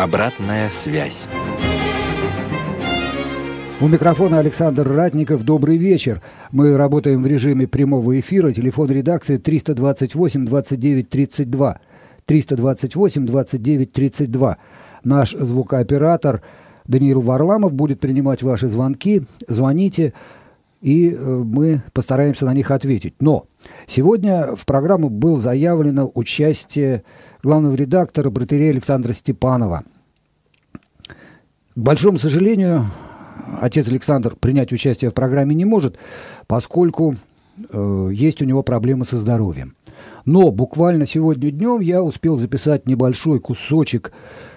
Обратная связь. У микрофона Александр Ратников. Добрый вечер. Мы работаем в режиме прямого эфира. Телефон редакции 328-29-32. 328-29-32. Наш звукооператор Даниил Варламов будет принимать ваши звонки. Звоните, и мы постараемся на них ответить. Но сегодня в программу было заявлено участие главного редактора братыря Александра Степанова. К большому сожалению, отец Александр принять участие в программе не может, поскольку есть у него проблемы со здоровьем. Но буквально сегодня днем я успел записать небольшой кусочек.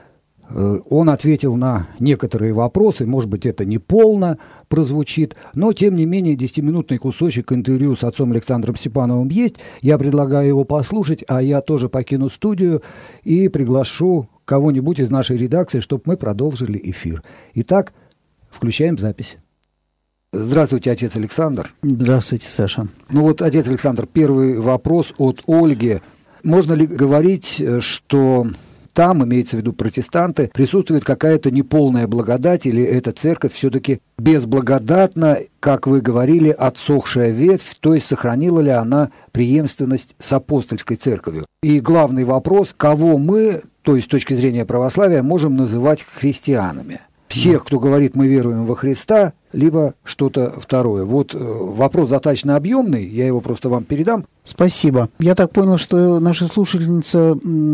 Он ответил на некоторые вопросы, может быть, это не полно прозвучит, но, тем не менее, 10-минутный кусочек интервью с отцом Александром Степановым есть. Я предлагаю его послушать, а я тоже покину студию и приглашу кого-нибудь из нашей редакции, чтобы мы продолжили эфир. Итак, включаем запись. Здравствуйте, отец Александр. Здравствуйте, Саша. Ну вот, отец Александр, первый вопрос от Ольги. Можно ли говорить, что там, имеется в виду протестанты, присутствует какая-то неполная благодать, или эта церковь все-таки безблагодатна, как вы говорили, отсохшая ветвь, то есть сохранила ли она преемственность с апостольской церковью? И главный вопрос, кого мы, то есть с точки зрения православия, можем называть христианами? Всех, кто говорит, мы веруем во Христа, либо что-то второе. Вот вопрос достаточно объемный, я его просто вам передам. Спасибо. Я так понял, что наша слушательница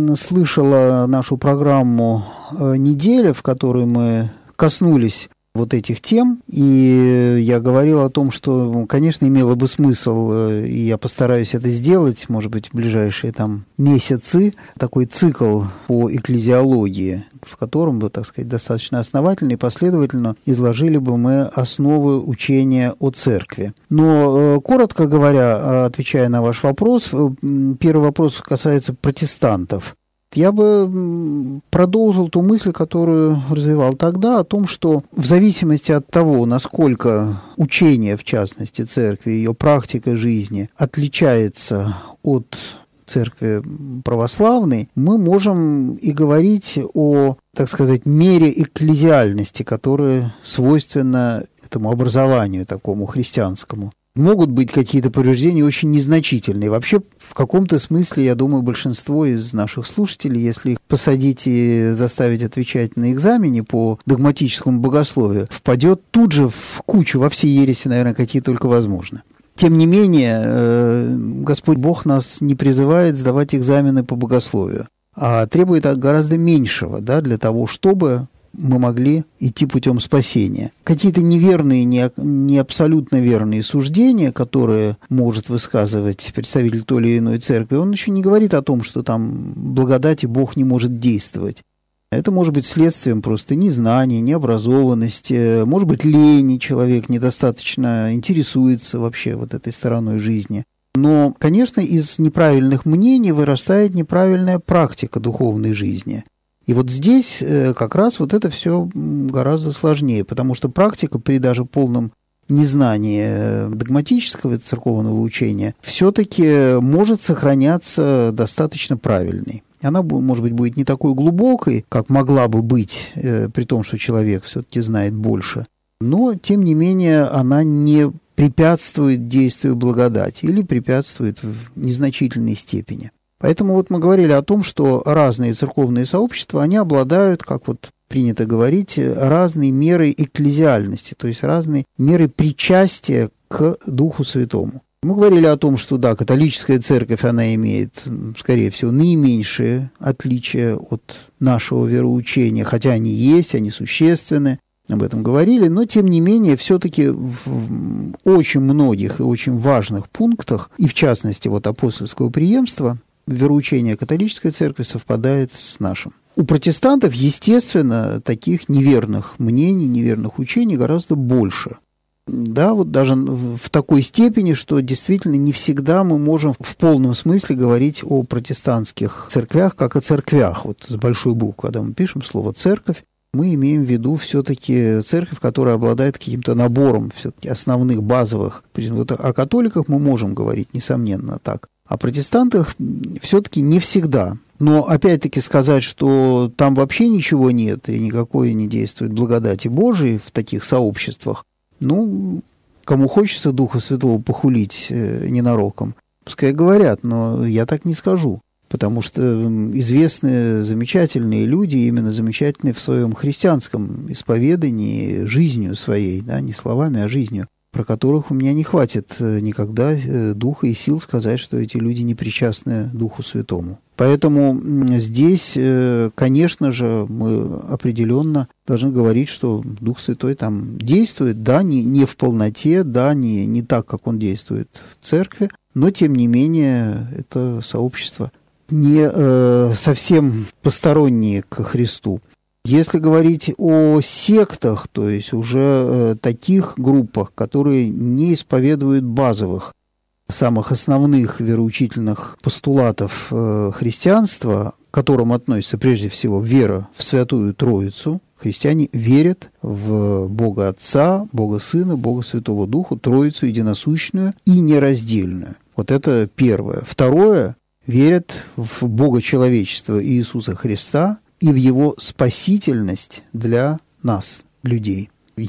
слышала нашу программу «Неделя», в которой мы коснулись вот этих тем, и я говорил о том, что, конечно, имело бы смысл, и я постараюсь это сделать, может быть, в ближайшие месяцы, такой цикл по экклезиологии, в котором бы, так сказать, достаточно основательно и последовательно изложили бы мы основы учения о церкви. Но, коротко говоря, отвечая на ваш вопрос, первый вопрос касается протестантов. Я бы продолжил ту мысль, которую развивал тогда, о том, что в зависимости от того, насколько учение, в частности, церкви, ее практика жизни отличается от церкви православной, мы можем и говорить о, так сказать, мере экклезиальности, которая свойственна этому образованию такому христианскому. Могут быть какие-то повреждения очень незначительные. Вообще, в каком-то смысле, я думаю, большинство из наших слушателей, если их посадить и заставить отвечать на экзамене по догматическому богословию, впадет тут же в кучу, во все ереси, наверное, какие только возможно. Тем не менее, Господь Бог нас не призывает сдавать экзамены по богословию, а требует гораздо меньшего, для того, чтобы мы могли идти путем спасения. Какие-то неверные, не абсолютно верные суждения, которые может высказывать представитель той или иной церкви, он еще не говорит о том, что там благодати Бог не может действовать. Это может быть следствием просто незнания, необразованности, может быть, лени, человек недостаточно интересуется вообще вот этой стороной жизни. Но, конечно, из неправильных мнений вырастает неправильная практика духовной жизни. И вот здесь как раз вот это все гораздо сложнее, потому что практика при даже полном незнании догматического церковного учения все-таки может сохраняться достаточно правильной. Она, может быть, будет не такой глубокой, как могла бы быть, при том, что человек все-таки знает больше, но, тем не менее, она не препятствует действию благодати или препятствует в незначительной степени. Поэтому вот мы говорили о том, что разные церковные сообщества, они обладают, как вот принято говорить, разной мерой экклезиальности, то есть разной мерой причастия к Духу Святому. Мы говорили о том, что, католическая церковь, она имеет, скорее всего, наименьшие отличия от нашего вероучения, хотя они есть, они существенны, об этом говорили, но, тем не менее, все-таки в очень многих и очень важных пунктах, и в частности, вот апостольского преемства, вероучение католической церкви совпадает с нашим. У протестантов, естественно, таких неверных мнений, неверных учений гораздо больше. Вот даже в такой степени, что действительно не всегда мы можем в полном смысле говорить о протестантских церквях, как о церквях. Вот с большой буквы, когда мы пишем слово «церковь», мы имеем в виду все-таки церковь, которая обладает каким-то набором все-таки основных, базовых. Вот о католиках мы можем говорить, несомненно, так. О протестантах все-таки не всегда Но опять-таки сказать, что там вообще ничего нет и никакой не действует благодати Божией в таких сообществах, ну, кому хочется Духа Святого похулить ненароком, пускай говорят, но я так не скажу. Потому что известные, замечательные люди, именно замечательные в своем христианском исповедании, жизнью своей, да, не словами, а жизнью, про которых у меня не хватит никогда духа и сил сказать, что эти люди не причастны Духу Святому. Поэтому здесь, конечно же, мы определенно должны говорить, что Дух Святой там действует, да, не в полноте, да, не так, как он действует в церкви, но, тем не менее, это сообщество не совсем посторонние к Христу. Если говорить о сектах, то есть уже таких группах, которые не исповедуют базовых, самых основных вероучительных постулатов христианства, к которым относится прежде всего вера в Святую Троицу, христиане верят в Бога Отца, Бога Сына, Бога Святого Духа, Троицу единосущную и нераздельную. Вот это первое. Второе, верят в Бога человечества Иисуса Христа и в Его спасительность для нас, людей.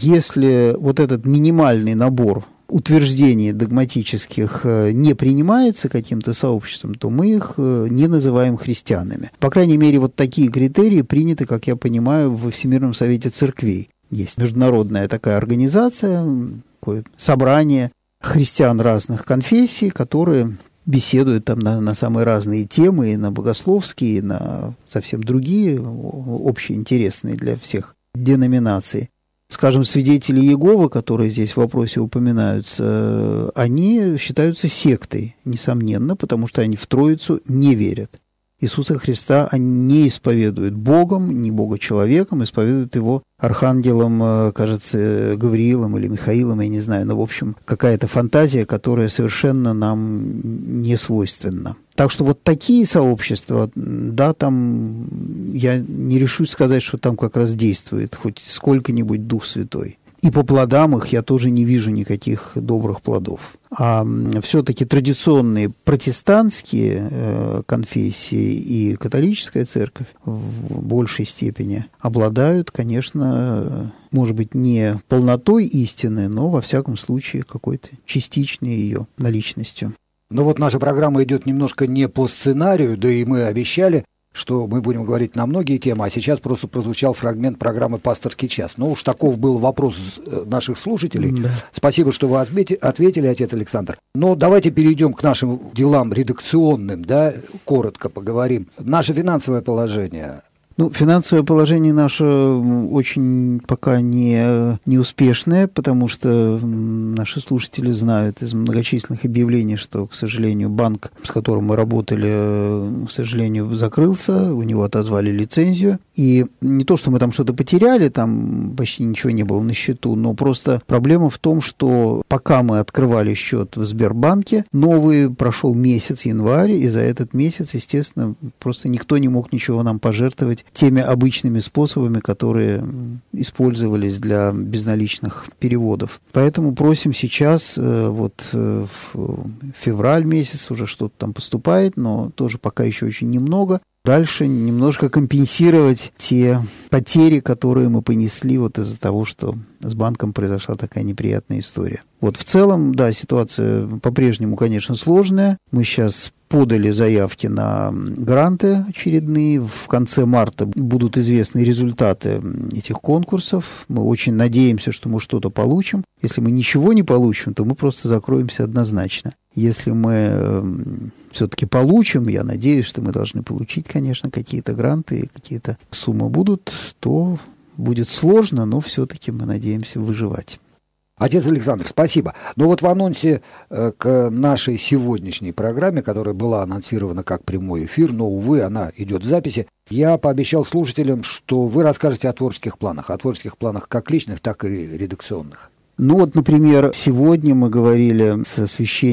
Если вот этот минимальный набор утверждений догматических не принимается каким-то сообществом, то мы их не называем христианами. По крайней мере, вот такие критерии приняты, как я понимаю, во Всемирном Совете Церквей. Есть международная такая организация, такое собрание христиан разных конфессий, которые беседуют там на самые разные темы, и на богословские, и на совсем другие, общеинтересные для всех деноминаций. Скажем, свидетели Иеговы, которые здесь в вопросе упоминаются, они считаются сектой, несомненно, потому что они в Троицу не верят. Иисуса Христа они не исповедуют Богом, не Бога-человеком, исповедуют Его архангелом, кажется, Гавриилом или Михаилом, я не знаю, но, в общем, какая-то фантазия, которая совершенно нам не свойственна. Так что вот такие сообщества, да, там я не решусь сказать, что там как раз действует хоть сколько-нибудь Дух Святой. И по плодам их я тоже не вижу никаких добрых плодов. А все-таки традиционные протестантские конфессии и католическая церковь в большей степени обладают, конечно, может быть, не полнотой истины, но, во всяком случае, какой-то частичной ее наличностью. Ну вот наша программа идет немножко не по сценарию, да и мы обещали, что мы будем говорить на многие темы, а сейчас просто прозвучал фрагмент программы «Пасторский час». Ну уж таков был вопрос наших слушателей. Да. Спасибо, что вы ответили, отец Александр. Но давайте перейдем к нашим делам редакционным, да, коротко поговорим. Наше финансовое положение. Ну, финансовое положение наше очень пока не успешное, потому что наши слушатели знают из многочисленных объявлений, что, к сожалению, банк, с которым мы работали, к сожалению, закрылся, у него отозвали лицензию. И не то, что мы там что-то потеряли, там почти ничего не было на счету, но просто проблема в том, что пока мы открывали счет в Сбербанке, новый прошел месяц, январь, и за этот месяц, естественно, просто никто не мог ничего нам пожертвовать теми обычными способами, которые использовались для безналичных переводов. Поэтому просим сейчас, вот в февраль месяц уже что-то там поступает, но тоже пока еще очень немного. Дальше немножко компенсировать те потери, которые мы понесли вот из-за того, что с банком произошла такая неприятная история. Вот в целом, да, ситуация по-прежнему, конечно, сложная. Мы сейчас подали заявки на гранты очередные. В конце марта будут известны результаты этих конкурсов. Мы очень надеемся, что мы что-то получим. Если мы ничего не получим, то мы просто закроемся однозначно. Если мы все-таки получим, я надеюсь, что мы должны получить, конечно, какие-то гранты и какие-то суммы будут, то будет сложно, но все-таки мы надеемся выживать. Отец Александр, спасибо. Но вот в анонсе к нашей сегодняшней программе, которая была анонсирована как прямой эфир, но, увы, она идет в записи, я пообещал слушателям, что вы расскажете о творческих планах как личных, так и редакционных. Ну вот, например, сегодня мы говорили со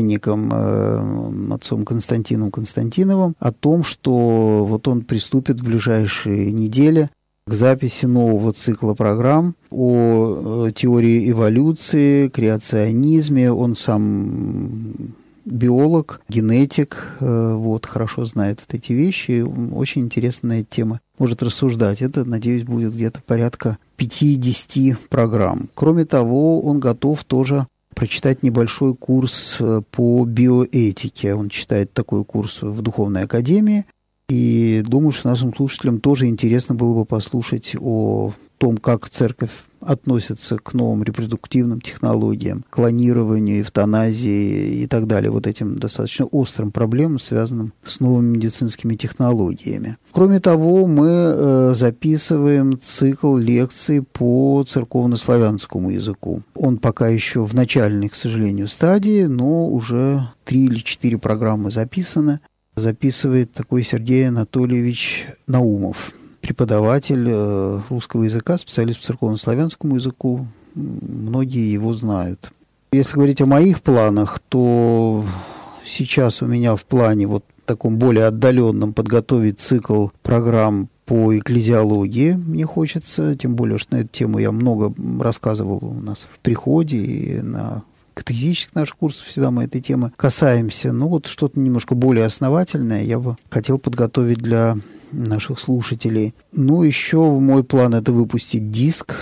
священником, отцом Константином Константиновым, о том, что вот он приступит в ближайшие недели к записи нового цикла программ о теории эволюции, креационизме. Он сам биолог, генетик, хорошо знает вот эти вещи. Очень интересная тема. Может рассуждать. Это, надеюсь, будет где-то порядка 5-10 программ. Кроме того, он готов тоже прочитать небольшой курс по биоэтике. Он читает такой курс в Духовной академии. И думаю, что нашим слушателям тоже интересно было бы послушать о том, как церковь относится к новым репродуктивным технологиям, клонированию, эвтаназии и так далее, вот этим достаточно острым проблемам, связанным с новыми медицинскими технологиями. Кроме того, мы записываем цикл лекций по церковно-славянскому языку. Он пока еще в начальной, к сожалению, стадии, но уже 3 или 4 программы записаны. Записывает такой Сергей Анатольевич Наумов, преподаватель русского языка, специалист по церковно-славянскому языку. Многие его знают. Если говорить о моих планах, то сейчас у меня в плане вот таком более отдаленном подготовить цикл программ по экклезиологии. Мне хочется, тем более, что на эту тему я много рассказывал у нас в приходе и на катехизических наших курсов всегда мы этой темы касаемся. Но вот что-то немножко более основательное я бы хотел подготовить для наших слушателей. Ну, еще мой план – это выпустить диск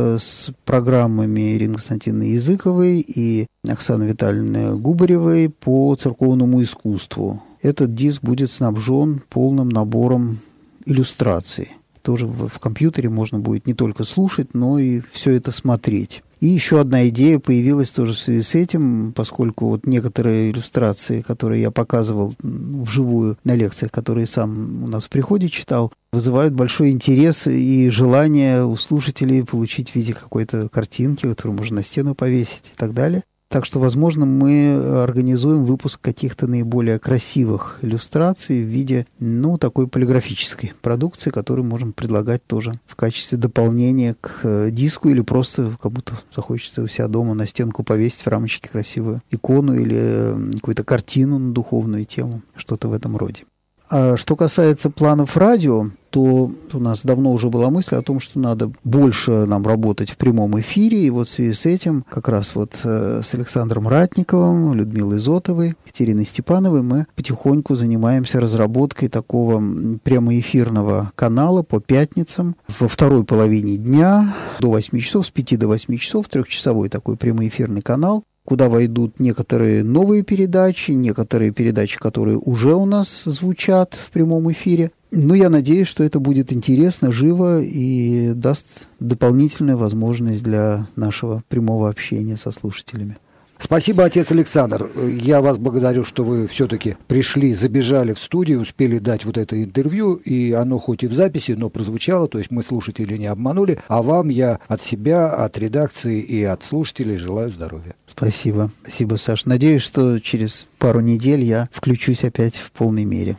с программами Ирины Константиновны Языковой и Оксаны Витальевны Губаревой по церковному искусству. Этот диск будет снабжен полным набором иллюстраций. Тоже в компьютере можно будет не только слушать, но и все это смотреть. И еще одна идея появилась тоже в связи с этим, поскольку вот некоторые иллюстрации, которые я показывал вживую на лекциях, которые сам у нас в приходе читал, вызывают большой интерес и желание у слушателей получить в виде какой-то картинки, которую можно на стену повесить и так далее. Так что, возможно, мы организуем выпуск каких-то наиболее красивых иллюстраций в виде, такой полиграфической продукции, которую можем предлагать тоже в качестве дополнения к диску или просто кому-то захочется у себя дома на стенку повесить в рамочке красивую икону или какую-то картину на духовную тему, что-то в этом роде. А что касается планов радио, то у нас давно уже была мысль о том, что надо больше нам работать в прямом эфире. И вот в связи с этим как раз вот с Александром Ратниковым, Людмилой Зотовой, Екатериной Степановой мы потихоньку занимаемся разработкой такого прямоэфирного канала по пятницам во второй половине дня до 8 часов, с 5 до 8 часов, 3-часовой такой прямоэфирный канал, куда войдут некоторые новые передачи, некоторые передачи, которые уже у нас звучат в прямом эфире. Но я надеюсь, что это будет интересно, живо и даст дополнительную возможность для нашего прямого общения со слушателями. Спасибо, отец Александр. Я вас благодарю, что вы все-таки пришли, забежали в студию, успели дать вот это интервью, и оно хоть и в записи, но прозвучало, то есть мы слушателей не обманули, а вам я от себя, от редакции и от слушателей желаю здоровья. Спасибо. Спасибо, Саш. Надеюсь, что через пару недель я включусь опять в полной мере.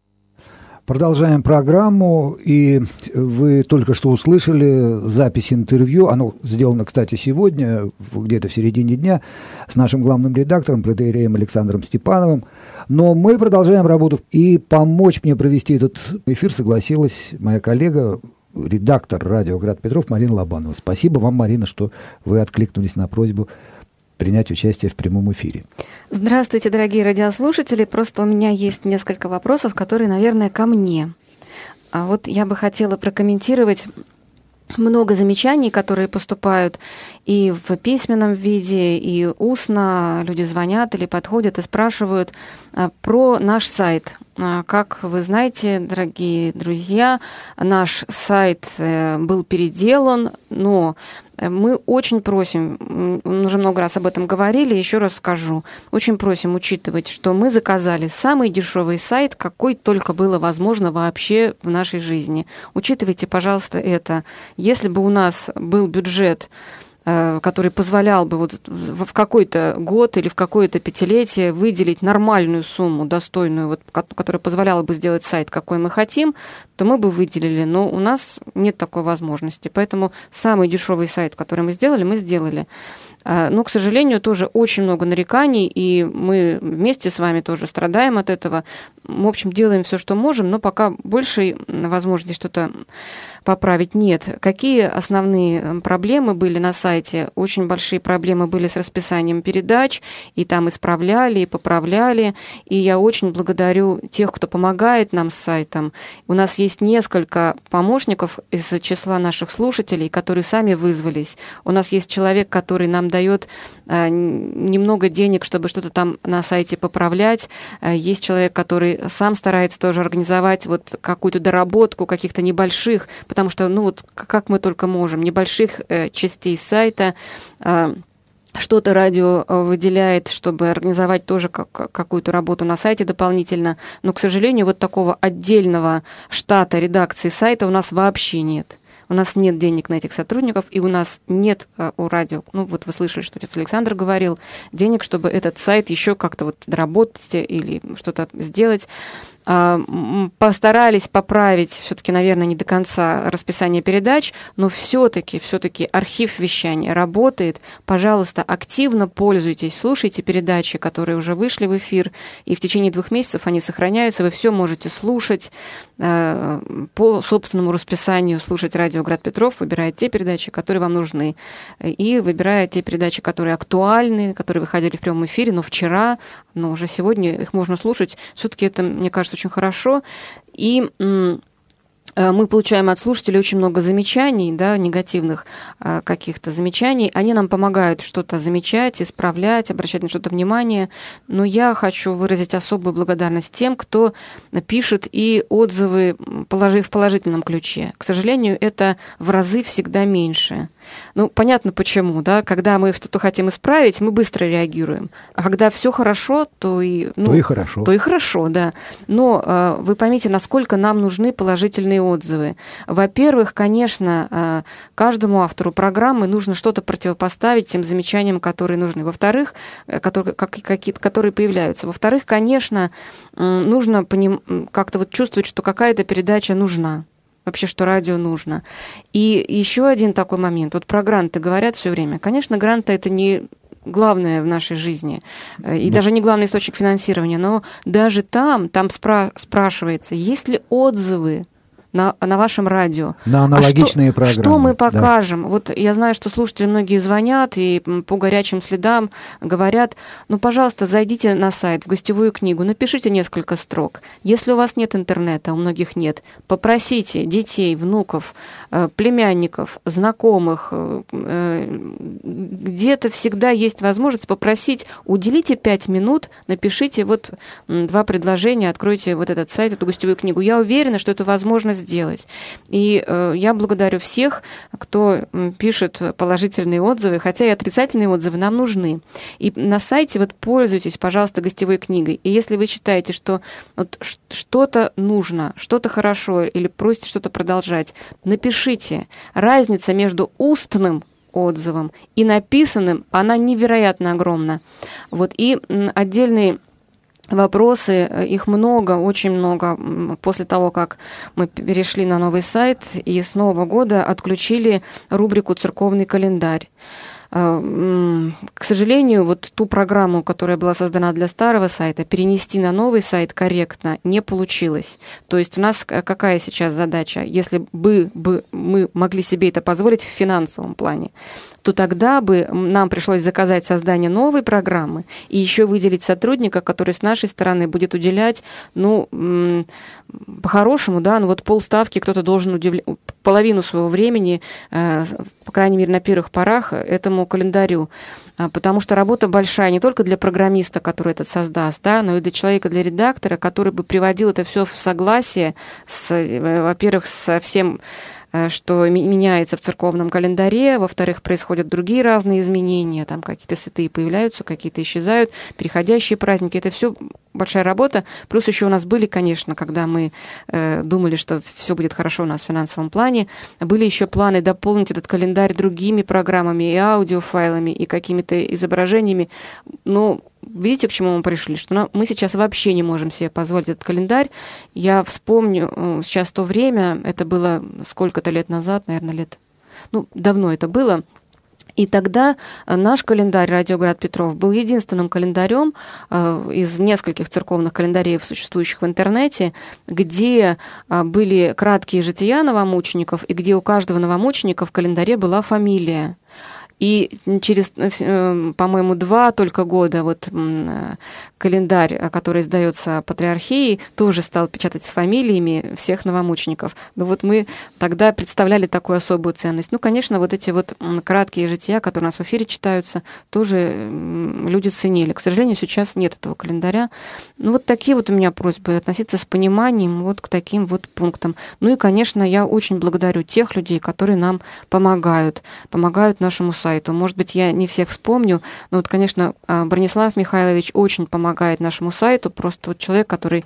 Продолжаем программу, и вы только что услышали запись интервью, оно сделано, кстати, сегодня, где-то в середине дня, с нашим главным редактором, протоиереем Александром Степановым, но мы продолжаем работу, и помочь мне провести этот эфир согласилась моя коллега, редактор радио «Град Петров» Марина Лобанова. Спасибо вам, Марина, что вы откликнулись на просьбу принять участие в прямом эфире. Здравствуйте, дорогие радиослушатели. Просто у меня есть несколько вопросов, которые, наверное, ко мне. А вот я бы хотела прокомментировать много замечаний, которые поступают и в письменном виде, и устно. Люди звонят или подходят и спрашивают про наш сайт. Как вы знаете, дорогие друзья, наш сайт был переделан, но мы очень просим, уже много раз об этом говорили, еще раз скажу, очень просим учитывать, что мы заказали самый дешевый сайт, какой только было возможно вообще в нашей жизни. Учитывайте, пожалуйста, это. Если бы у нас был бюджет, который позволял бы вот в какой-то год или в какое-то пятилетие выделить нормальную сумму, достойную, вот, которая позволяла бы сделать сайт, какой мы хотим, то мы бы выделили. Но у нас нет такой возможности. Поэтому самый дешевый сайт, который мы сделали, мы сделали. Но, к сожалению, тоже очень много нареканий, и мы вместе с вами тоже страдаем от этого. В общем, делаем все, что можем, но пока большей возможности что-то поправить нет. Какие основные проблемы были на сайте? Очень большие проблемы были с расписанием передач, и там исправляли, и поправляли. И я очень благодарю тех, кто помогает нам с сайтом. У нас есть несколько помощников из числа наших слушателей, которые сами вызвались. У нас есть человек, который нам дает немного денег, чтобы что-то там на сайте поправлять. Есть человек, который сам старается тоже организовать вот какую-то доработку каких-то небольших, потому что, ну вот, как мы только можем, небольших частей сайта, что-то радио выделяет, чтобы организовать тоже какую-то работу на сайте дополнительно. Но, к сожалению, вот такого отдельного штата редакции сайта у нас вообще нет. У нас нет денег на этих сотрудников, и у нас нет у радио, ну вот вы слышали, что отец Александр говорил, денег, чтобы этот сайт еще как-то вот доработать или что-то сделать. Постарались поправить все-таки, наверное, не до конца расписание передач, но все-таки архив вещания работает. Пожалуйста, активно пользуйтесь, слушайте передачи, которые уже вышли в эфир, и в течение 2 месяцев они сохраняются. Вы все можете слушать по собственному расписанию, слушать радио «Град Петров», выбирая те передачи, которые вам нужны, и выбирая те передачи, которые актуальны, которые выходили в прямом эфире, но вчера, но уже сегодня их можно слушать. Все-таки это, мне кажется, очень хорошо. И мы получаем от слушателей очень много замечаний, да, негативных каких-то замечаний. Они нам помогают что-то замечать, исправлять, обращать на что-то внимание. Но я хочу выразить особую благодарность тем, кто пишет и отзывы в положительном ключе. К сожалению, это в разы всегда меньше. Ну, понятно почему, да, когда мы что-то хотим исправить, мы быстро реагируем. А когда все хорошо, то и хорошо. То и хорошо, да. Но вы поймите, насколько нам нужны положительные отзывы. Во-первых, конечно, каждому автору программы нужно что-то противопоставить тем замечаниям, которые нужны. Во-вторых, которые появляются. Во-вторых, конечно, нужно как-то вот чувствовать, что какая-то передача нужна. Вообще, что радио нужно. И еще один такой момент. Вот про гранты говорят все время. Конечно, гранты – это не главное в нашей жизни, и даже не главный источник финансирования, но даже там спрашивается, есть ли отзывы на вашем радио. На аналогичные программы. Что мы покажем? Да. Вот я знаю, что слушатели многие звонят и по горячим следам говорят, ну, пожалуйста, зайдите на сайт, в гостевую книгу, напишите несколько строк. Если у вас нет интернета, у многих нет, попросите детей, внуков, племянников, знакомых, где-то всегда есть возможность попросить, уделите 5 минут, напишите вот 2 предложения, откройте вот этот сайт, эту гостевую книгу. Я уверена, что это возможно сделать. И я благодарю всех, кто пишет положительные отзывы, хотя и отрицательные отзывы нам нужны. И на сайте вот пользуйтесь, пожалуйста, гостевой книгой. И если вы считаете, что вот что-то нужно, что-то хорошо, или просите что-то продолжать, напишите. Разница между устным отзывом и написанным, она невероятно огромна. Вот. И отдельный вопросы, их много, очень много. После того, как мы перешли на новый сайт и с Нового года отключили рубрику «Церковный календарь». К сожалению, вот ту программу, которая была создана для старого сайта, перенести на новый сайт корректно не получилось. То есть у нас какая сейчас задача? Если бы мы могли себе это позволить в финансовом плане, то тогда бы нам пришлось заказать создание новой программы и еще выделить сотрудника, который с нашей стороны будет уделять, ну, по-хорошему, да, ну вот полставки кто-то должен уделять, половину своего времени, по крайней мере, на первых порах этому календарю. Потому что работа большая не только для программиста, который это создаст, да, но и для человека, для редактора, который бы приводил это все в согласие, во-первых, со всем, что меняется в церковном календаре, во-вторых, происходят другие разные изменения, там какие-то святые появляются, какие-то исчезают, переходящие праздники, это все большая работа. Плюс еще у нас были, конечно, когда мы думали, что все будет хорошо у нас в финансовом плане, были еще планы дополнить этот календарь другими программами и аудиофайлами, и какими-то изображениями, но видите, к чему мы пришли? Что мы сейчас вообще не можем себе позволить этот календарь. Я вспомню сейчас то время, это было сколько-то лет назад, наверное, давно это было. И тогда наш календарь «Радио Град Петров» был единственным календарем из нескольких церковных календарей, существующих в интернете, где были краткие жития новомучеников, и где у каждого новомученика в календаре была фамилия. И через, по-моему, 2 только года вот календарь, который издается Патриархией, тоже стал печатать с фамилиями всех новомучеников. Но вот мы тогда представляли такую особую ценность. Ну, конечно, вот эти вот краткие жития, которые у нас в эфире читаются, тоже люди ценили. К сожалению, сейчас нет этого календаря. Ну, вот такие вот у меня просьбы относиться с пониманием вот к таким вот пунктам. Ну и, конечно, я очень благодарю тех людей, которые нам помогают нашему сайту. Может быть, я не всех вспомню, но вот, конечно, Бронислав Михайлович очень помогает нашему сайту, просто вот человек, который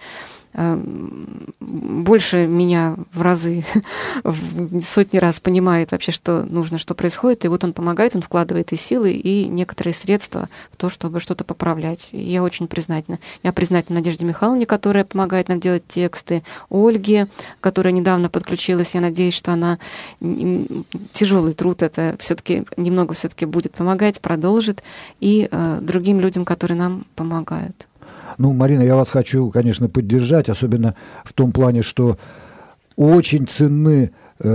больше меня в разы, в сотни раз понимает вообще, что нужно, что происходит, и вот он помогает, он вкладывает и силы, и некоторые средства в то, чтобы что-то поправлять. И я очень признательна. Я признательна Надежде Михайловне, которая помогает нам делать тексты, Ольге, которая недавно подключилась. Я надеюсь, что она тяжелый труд это все-таки немного все-таки будет помогать, продолжит, и другим людям, которые нам помогают. Ну, Марина, я вас хочу, конечно, поддержать, особенно в том плане, что очень ценны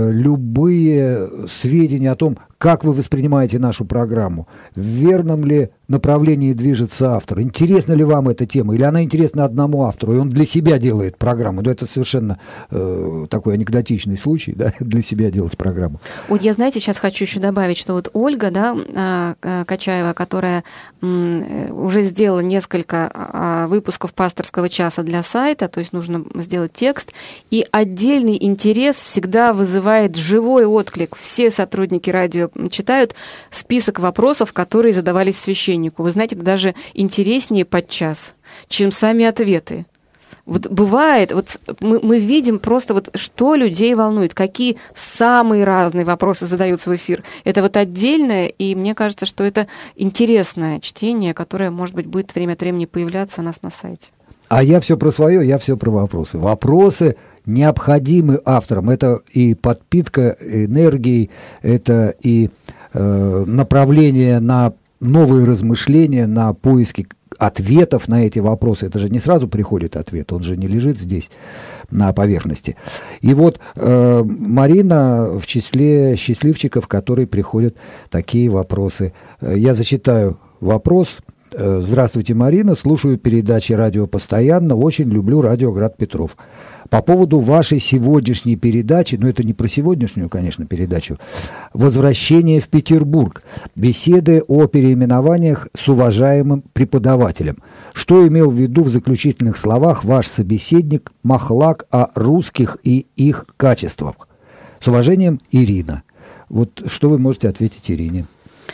любые сведения о том, как вы воспринимаете нашу программу, в верном ли направлении движется автор, интересна ли вам эта тема, или она интересна одному автору, и он для себя делает программу. Но это совершенно такой анекдотичный случай, да, для себя делать программу. Вот я, знаете, сейчас хочу еще добавить, что вот Ольга, да, Качаева, которая уже сделала несколько выпусков пасторского часа для сайта, то есть нужно сделать текст, и отдельный интерес всегда вызывает живой отклик. Все сотрудники радио читают список вопросов, которые задавались священнику. Вы знаете, это даже интереснее подчас, чем сами ответы. Вот бывает, вот мы видим просто вот, что людей волнует, какие самые разные вопросы задаются в эфир. Это вот отдельное, и мне кажется, что это интересное чтение, которое, может быть, будет время от времени появляться у нас на сайте. А я все про свое, я все про вопросы. Вопросы необходимы авторам. Это и подпитка энергией, это и направление на новые размышления, на поиски ответов на эти вопросы. Это же не сразу приходит ответ, он же не лежит здесь на поверхности. И вот Марина в числе счастливчиков, которые приходят такие вопросы. Я зачитаю вопрос. Здравствуйте, Марина, слушаю передачи радио постоянно, очень люблю радио Град Петров. По поводу вашей сегодняшней передачи, но это не про сегодняшнюю, конечно, передачу, «Возвращение в Петербург», беседы о переименованиях с уважаемым преподавателем. Что имел в виду в заключительных словах ваш собеседник Махлак о русских и их качествах? С уважением, Ирина. Вот что вы можете ответить Ирине?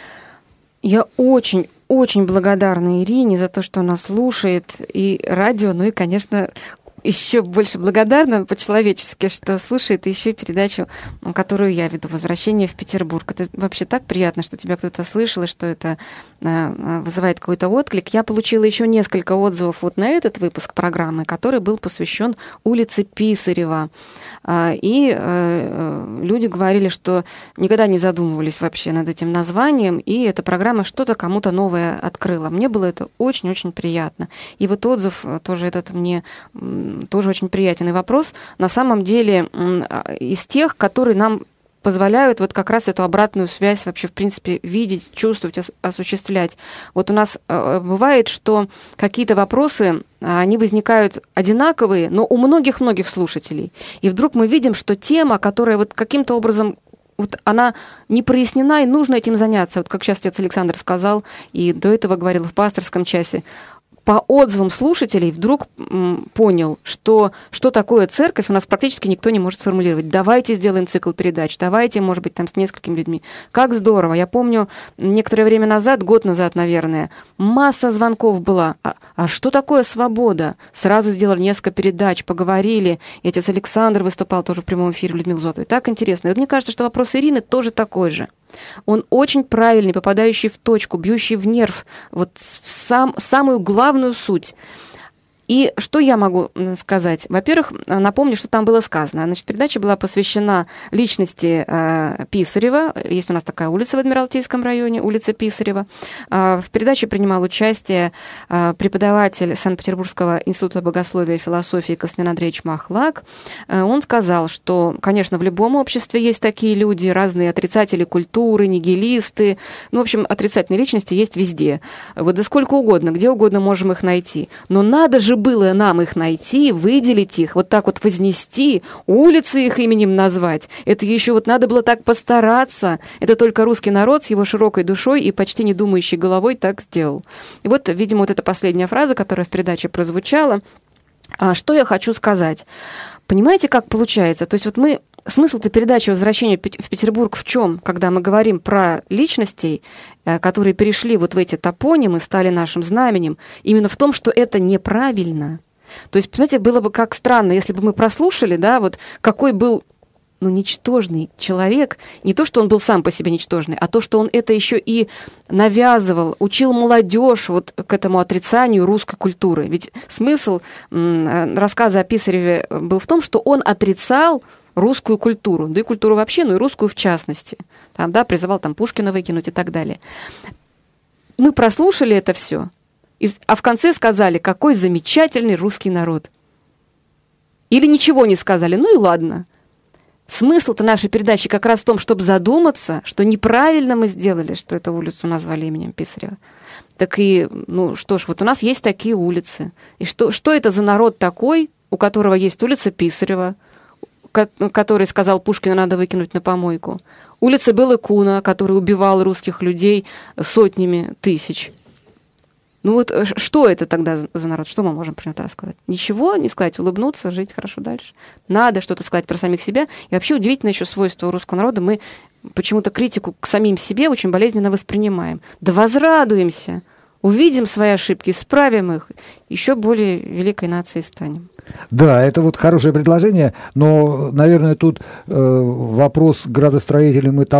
Я очень благодарна Ирине за то, что она слушает и радио, ну и, конечно, еще больше благодарна по-человечески, что слушает еще передачу, которую я веду, «Возвращение в Петербург». Это вообще так приятно, что тебя кто-то слышал, и что это вызывает какой-то отклик. Я получила еще несколько отзывов вот на этот выпуск программы, который был посвящен улице Писарева. И люди говорили, что никогда не задумывались вообще над этим названием, и эта программа что-то кому-то новое открыла. Мне было это очень-очень приятно. И вот отзыв тоже этот мне тоже очень приятен. И вопрос, на самом деле, из тех, которые нам позволяют вот как раз эту обратную связь вообще, в принципе, видеть, чувствовать, осуществлять. Вот у нас бывает, что какие-то вопросы, они возникают одинаковые, но у многих-многих слушателей. И вдруг мы видим, что тема, которая вот каким-то образом вот она не прояснена, и нужно этим заняться. Вот как сейчас отец Александр сказал, и до этого говорил в пасторском часе, по отзывам слушателей вдруг понял, что такое церковь, у нас практически никто не может сформулировать. Давайте сделаем цикл передач, давайте, может быть, там с несколькими людьми. Как здорово. Я помню, некоторое время назад, год назад, наверное, масса звонков была. А что такое свобода? Сразу сделали несколько передач, поговорили. И отец Александр выступал тоже в прямом эфире, Людмила Зотовой. Так интересно. И вот мне кажется, что вопрос Ирины тоже такой же. Он очень правильный, попадающий в точку, бьющий в нерв, вот в самую главную суть. И что я могу сказать? Во-первых, напомню, что там было сказано. Значит, передача была посвящена личности Писарева. Есть у нас такая улица в Адмиралтейском районе, улица Писарева. В передаче принимал участие преподаватель Санкт-Петербургского института богословия и философии Константин Андреевич Махлак. Он сказал, что, конечно, в любом обществе есть такие люди, разные отрицатели культуры, нигилисты. Ну, в общем, отрицательные личности есть везде. Вот да сколько угодно, где угодно можем их найти. Но надо же было нам их найти, выделить их, вот так вот вознести, улицы их именем назвать. Это еще вот надо было так постараться. Это только русский народ с его широкой душой и почти не думающей головой так сделал. И вот, видимо, вот эта последняя фраза, которая в передаче прозвучала. Что я хочу сказать? Понимаете, как получается? То есть вот мы... Смысл-то передачи «Возвращение в Петербург» в чем? Когда мы говорим про личностей, которые перешли вот в эти топонимы, стали нашим знаменем, именно в том, что это неправильно. То есть, понимаете, было бы как странно, если бы мы прослушали, да, вот какой был, ну, ничтожный человек, не то, что он был сам по себе ничтожный, а то, что он это еще и навязывал, учил молодежь вот к этому отрицанию русской культуры. Ведь смысл рассказа о Писареве был в том, что он отрицал русскую культуру, да и культуру вообще, ну и русскую в частности. Там, да, призывал там Пушкина выкинуть и так далее. Мы прослушали это все, а в конце сказали, какой замечательный русский народ. Или ничего не сказали, ну и ладно. Смысл-то нашей передачи как раз в том, чтобы задуматься, что неправильно мы сделали, что эту улицу назвали именем Писарева. Так и, ну что ж, вот у нас есть такие улицы. И что это за народ такой, у которого есть улица Писарева, который сказал Пушкину, надо выкинуть на помойку. Улица Белокуна, который убивал русских людей сотнями тысяч. Ну вот что это тогда за народ? Что мы можем про это рассказать? Ничего не сказать, улыбнуться, жить хорошо дальше. Надо что-то сказать про самих себя. И вообще удивительно еще свойство русского народа. Мы почему-то критику к самим себе очень болезненно воспринимаем. Да возрадуемся, увидим свои ошибки, исправим их, еще более великой нацией станем. Да, это вот хорошее предложение, но, наверное, тут вопрос градостроителям и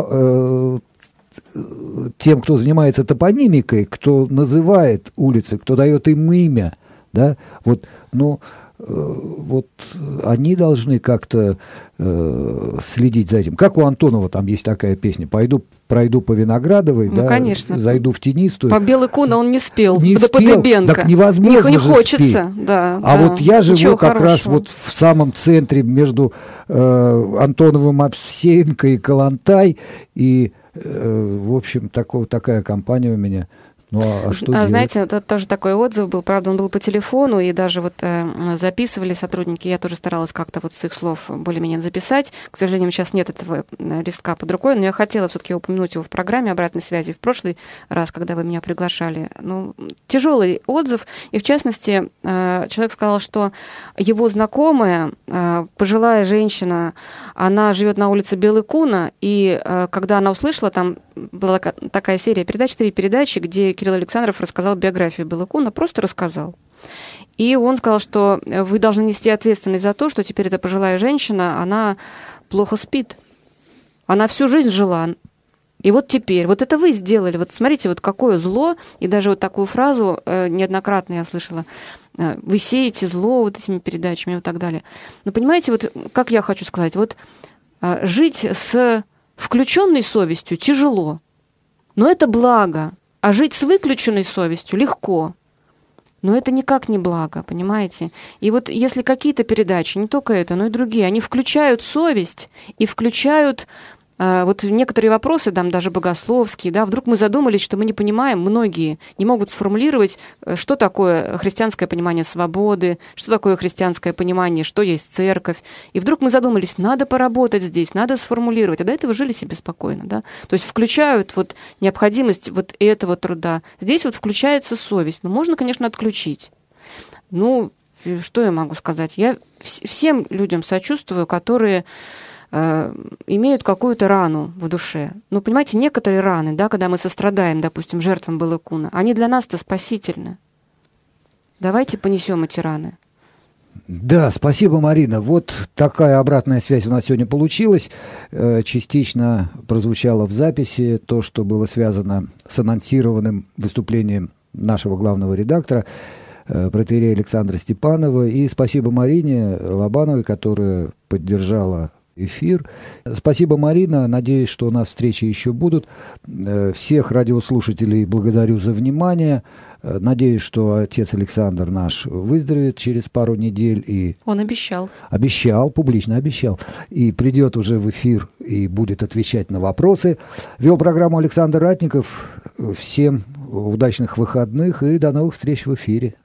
тем, кто занимается топонимикой, кто называет улицы, кто дает им имя, да, вот, ну, вот они должны как-то следить за этим. Как у Антонова там есть такая песня «Пройду по Виноградовой», ну, да, конечно. «Зайду в Тенистую». По Белокуна он не спел, не да спел, по Дыбенко. Так невозможно не же хочется, спеть. Да, а да. вот я живу Ничего как хорошего. раз вот в самом центре между Антоновым, Овсеенко и Калантай, и, в общем, такая компания у меня. Ну, а что делать? Знаете, это тоже такой отзыв был, правда, он был по телефону, и даже вот записывали сотрудники, я тоже старалась как-то вот с их слов более-менее записать. К сожалению, сейчас нет этого листка под рукой, но я хотела все-таки упомянуть его в программе обратной связи в прошлый раз, когда вы меня приглашали. Ну, тяжелый отзыв, и в частности, человек сказал, что его знакомая, пожилая женщина, она живет на улице Белокуна, и когда она услышала, там была такая серия передач, 4 передачи, где Кирилл Александров рассказал биографию Белокуна, просто рассказал. И он сказал, что вы должны нести ответственность за то, что теперь эта пожилая женщина, она плохо спит. Она всю жизнь жила. И вот теперь, вот это вы сделали. Вот смотрите, вот какое зло. И даже вот такую фразу неоднократно я слышала. Вы сеете зло вот этими передачами и так далее. Но понимаете, вот как я хочу сказать, вот жить с включенной совестью тяжело, но это благо. А жить с выключенной совестью легко. Но это никак не благо, понимаете? И вот если какие-то передачи, не только это, но и другие, они включают совесть и включают вот некоторые вопросы, там даже богословские, да, вдруг мы задумались, что мы не понимаем, многие не могут сформулировать, что такое христианское понимание свободы, что такое христианское понимание, что есть церковь. И вдруг мы задумались, надо поработать здесь, надо сформулировать. А до этого жили себе спокойно, да. То есть включают вот необходимость вот этого труда. Здесь вот включается совесть. Но можно, конечно, отключить. Ну, что я могу сказать? Я всем людям сочувствую, которые имеют какую-то рану в душе. Ну, понимаете, некоторые раны, да, когда мы сострадаем, допустим, жертвам Белокуна, они для нас-то спасительны. Давайте понесем эти раны. Да, спасибо, Марина. Вот такая обратная связь у нас сегодня получилась. Частично прозвучало в записи то, что было связано с анонсированным выступлением нашего главного редактора. протоиерея Александра Степанова. И спасибо Марине Лобановой, которая поддержала эфир. Спасибо, Марина. Надеюсь, что у нас встречи еще будут. Всех радиослушателей благодарю за внимание. Надеюсь, что отец Александр наш выздоровеет через пару недель. И он обещал. Обещал, публично обещал. И придет уже в эфир и будет отвечать на вопросы. Вел программу Александр Ратников. Всем удачных выходных и до новых встреч в эфире.